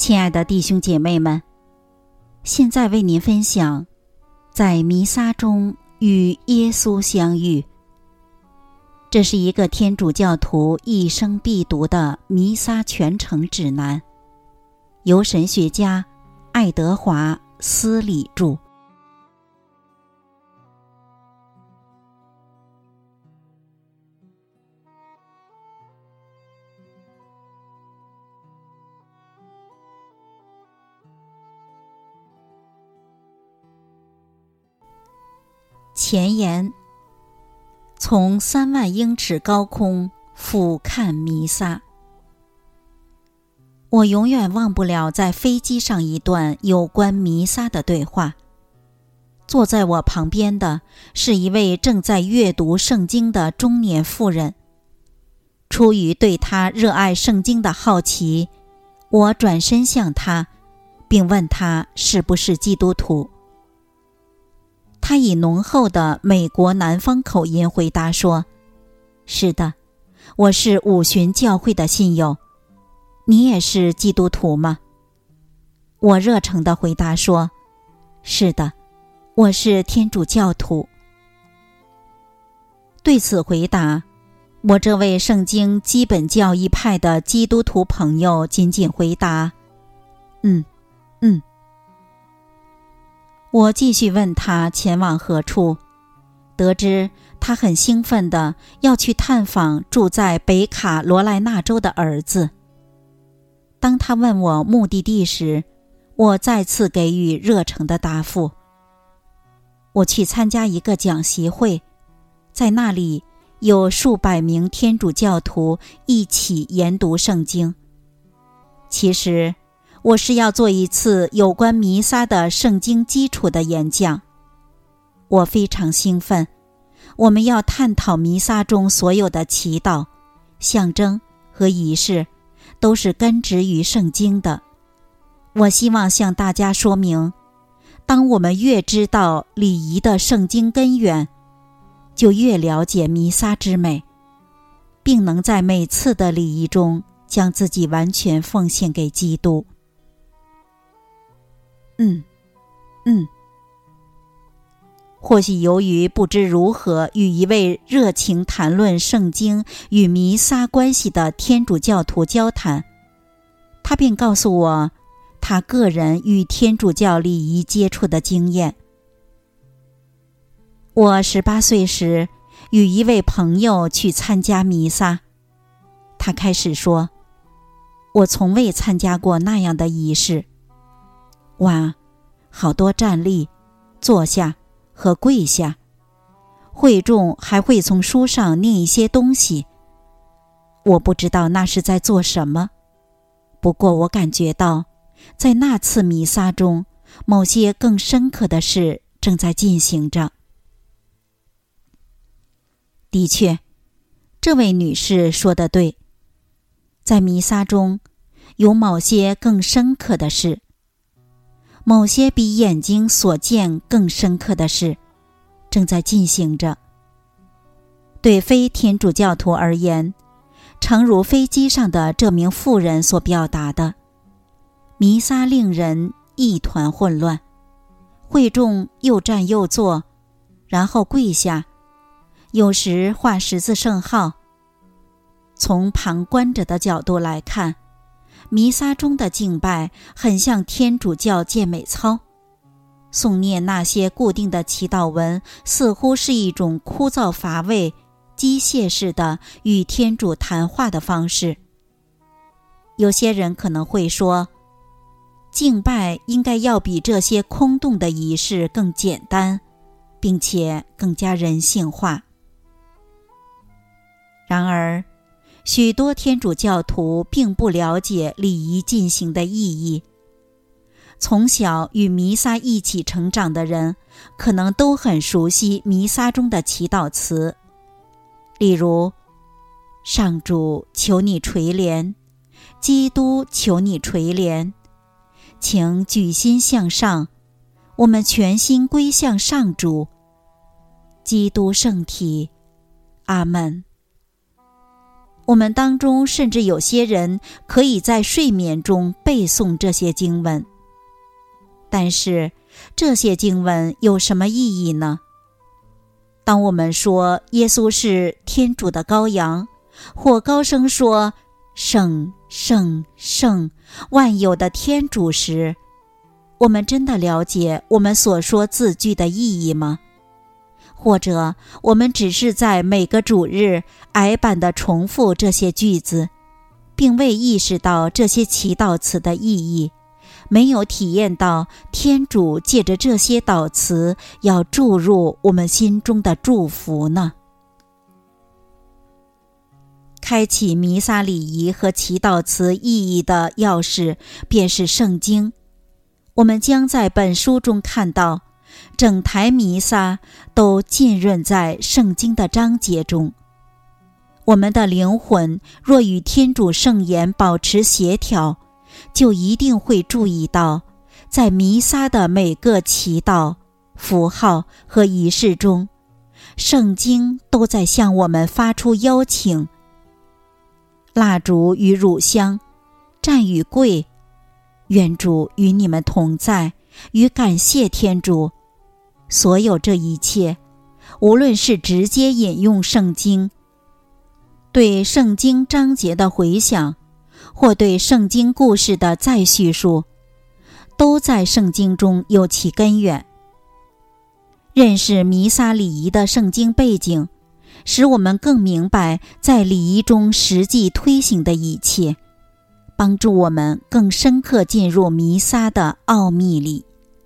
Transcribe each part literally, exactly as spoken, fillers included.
亲爱的弟兄姐妹们，现在为您分享在弥撒中与耶稣相遇。这是一个天主教徒一生必读的弥撒全程指南，由神学家爱德华·斯里著。前言：从三万英尺高空俯瞰弥撒。我永远忘不了在飞机上一段有关弥撒的对话。坐在我旁边的是一位正在阅读圣经的中年妇人。出于对她热爱圣经的好奇，我转身向她，并问她是不是基督徒。他以浓厚的美国南方口音回答说：是的，我是五旬教会的信友。你也是基督徒吗？我热诚地回答说：是的，我是天主教徒。对此回答，我这位圣经基本教义派的基督徒朋友仅仅回答：嗯，嗯。我继续问他前往何处，得知他很兴奋地要去探访住在北卡罗来纳州的儿子。当他问我目的地时，我再次给予热诚的答复。我去参加一个讲习会，在那里有数百名天主教徒一起研读圣经。其实我是要做一次有关弥撒的圣经基础的演讲。我非常兴奋，我们要探讨弥撒中所有的祈祷、象征和仪式，都是根植于圣经的。我希望向大家说明，当我们越知道礼仪的圣经根源，就越了解弥撒之美，并能在每次的礼仪中将自己完全奉献给基督。嗯，嗯。或许由于不知如何与一位热情谈论圣经与弥撒关系的天主教徒交谈，他便告诉我他个人与天主教礼仪接触的经验。我十八岁时与一位朋友去参加弥撒，他开始说：我从未参加过那样的仪式。哇，好多站立、坐下和跪下，会众还会从书上念一些东西。我不知道那是在做什么，不过我感觉到在那次弥撒中，某些更深刻的事正在进行着。的确，这位女士说得对，在弥撒中有某些更深刻的事，某些比眼睛所见更深刻的事正在进行着。对非天主教徒而言，诚如飞机上的这名妇人所表达的，弥撒令人一团混乱，会众又站又坐，然后跪下，有时画十字圣号。从旁观者的角度来看，弥撒中的敬拜很像天主教健美操，诵念那些固定的祈祷文似乎是一种枯燥乏味、机械式的与天主谈话的方式。有些人可能会说，敬拜应该要比这些空洞的仪式更简单，并且更加人性化。然而，许多天主教徒并不了解礼仪进行的意义。从小与弥撒一起成长的人，可能都很熟悉弥撒中的祈祷词，例如：上主，求你垂怜；基督，求你垂怜；请举心向上，我们全心归向上主；基督圣体，阿们。 我们当中甚至有些人可以在睡眠中背诵这些经文。但是这些经文有什么意义呢？当我们说耶稣是天主的羔羊，或高声说圣圣圣万有的天主时，我们真的了解我们所说字句的意义吗？或者我们只是在每个主日矮板地重复这些句子，并未意识到这些祈祷词的意义，没有体验到天主借着这些祷词要注入我们心中的祝福呢？开启弥撒礼仪和祈祷词意义的钥匙便是圣经。我们将在本书中看到，整台弥撒都浸润在圣经的章节中。我们的灵魂若与天主圣言保持协调，就一定会注意到，在弥撒的每个祈祷、符号和仪式中，圣经都在向我们发出邀请。蜡烛与乳香，蘸与桂，愿主与你们同在，与感谢天主。所有这一切，无论是直接引用圣经，对圣经章节的回想，或对圣经故事的再叙述，都在圣经中有其根源。认识弥撒礼仪的圣经背景，使我们更明白在礼仪中实际推行的一切，帮助我们更深刻进入弥撒的奥秘里。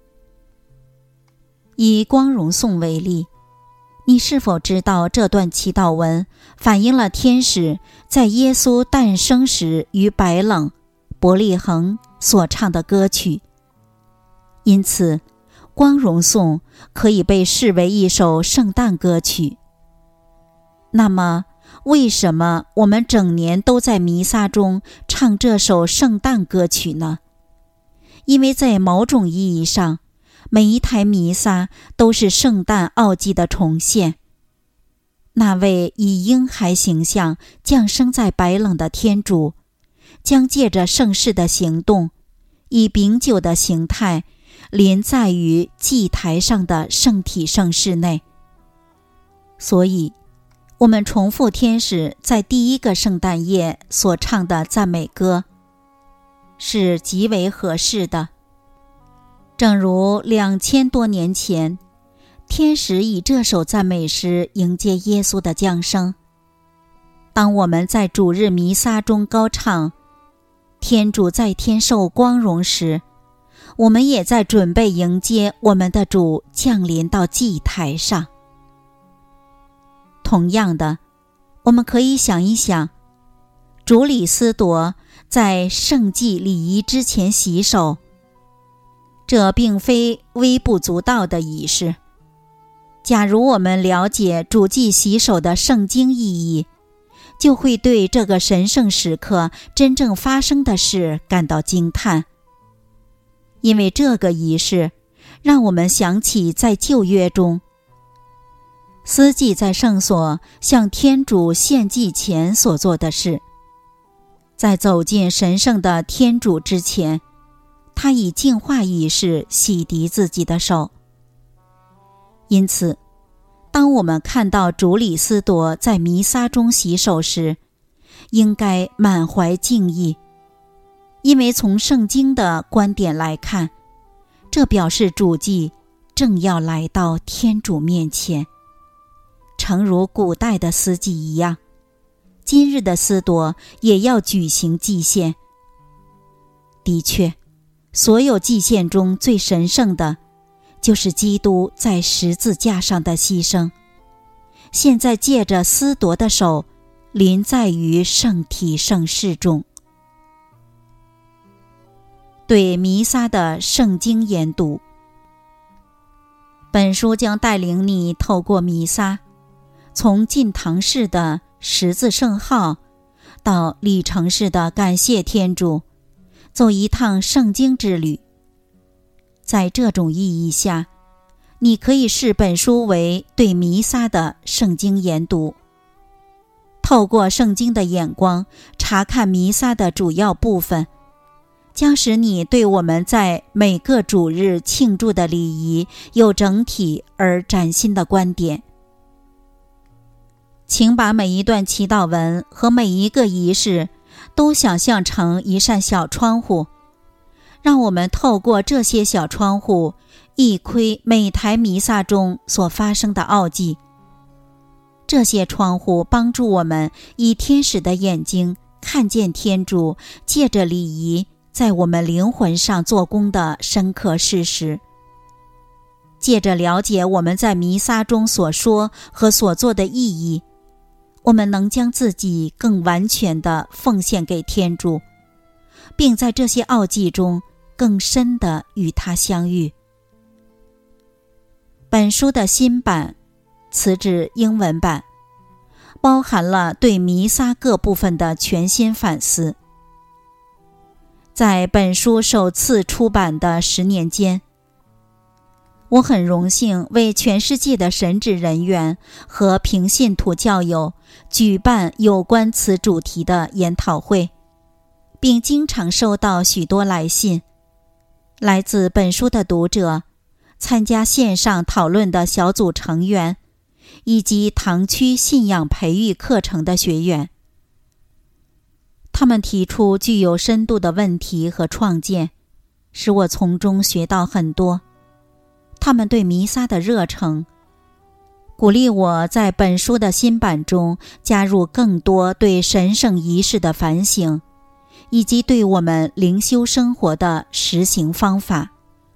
以光荣颂为例，你是否知道这段祈祷文反映了天使在耶稣诞生时于白冷、伯利恒所唱的歌曲？因此，光荣颂可以被视为一首圣诞歌曲。那么，为什么我们整年都在弥撒中唱这首圣诞歌曲呢？因为在某种意义上，每一台弥撒都是圣诞奥迹的重现。那位以婴孩形象降生在白冷的天主，将借着圣事的行动，以饼酒的形态临在于祭台上的圣体圣事内。所以，我们重复天使在第一个圣诞夜所唱的赞美歌，是极为合适的。正如两千多年前，天使以这首赞美诗迎接耶稣的降生。当我们在主日弥撒中高唱天主在天受光荣时，我们也在准备迎接我们的主降临到祭台上。同样的，我们可以想一想，主里斯铎在圣祭礼仪之前洗手，这并非微不足道的仪式。假如我们了解主祭洗手的圣经意义，就会对这个神圣时刻真正发生的事感到惊叹。因为这个仪式让我们想起在旧约中，司祭在圣所向天主献祭前所做的事。在走进神圣的天主之前，他以净化仪式洗涤自己的手。因此，当我们看到主里斯铎在弥撒中洗手时，应该满怀敬意，因为从圣经的观点来看，这表示主祭正要来到天主面前。诚如古代的司祭一样，今日的司铎也要举行祭献。的确，所有祭献中最神圣的，就是基督在十字架上的牺牲，现在借着司铎的手，临在于圣体圣事中。对弥撒的圣经研读，本书将带领你透过弥撒，从进堂式的十字圣号到礼成式的感谢天主，走一趟圣经之旅。在这种意义下，你可以视本书为对弥撒的圣经研读。 透过圣经的眼光查看弥撒的主要部分，将使你对我们在每个主日庆祝的礼仪有整体而崭新的观点。请把每一段祈祷文和每一个仪式都想象成一扇小窗户，让我们透过这些小窗户一窥每台弥撒中所发生的奥迹。这些窗户帮助我们以天使的眼睛看见天主借着礼仪在我们灵魂上做工的深刻事实。借着了解我们在弥撒中所说和所做的意义，我们能将自己更完全地奉献给天主，并在这些奥迹中更深地与他相遇。本书的新版，此指英文版，包含了对弥撒各部分的全新反思。在本书首次出版的十年间，我很荣幸为全世界的神职人员和平信徒教友举办有关此主题的研讨会，并经常收到许多来信，来自本书的读者、参加线上讨论的小组成员，以及堂区信仰培育课程的学员。他们提出具有深度的问题和创建，使我从中学到很多。他们对弥撒的热诚，鼓励我在本书的新版中加入更多对神圣仪式的反省，以及对我们灵修生活的实行方法。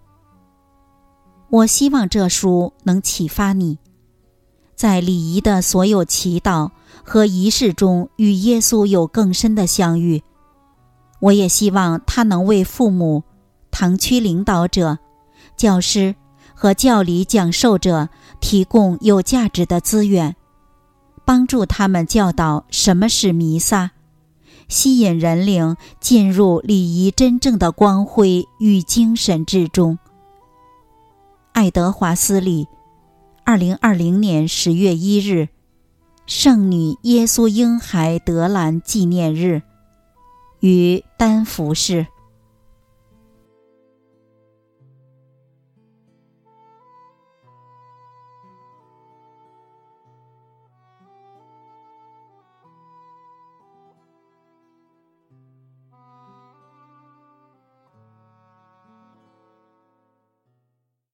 我希望这书能启发你，在礼仪的所有祈祷和仪式中与耶稣有更深的相遇。我也希望它能为父母、堂区领导者、教师和教理讲授者提供有价值的资源，帮助他们教导什么是弥撒，吸引人灵进入礼仪真正的光辉与精神之中。爱德华斯利，二零二零年十月一日，圣女耶稣婴孩德兰纪念日，于丹佛市。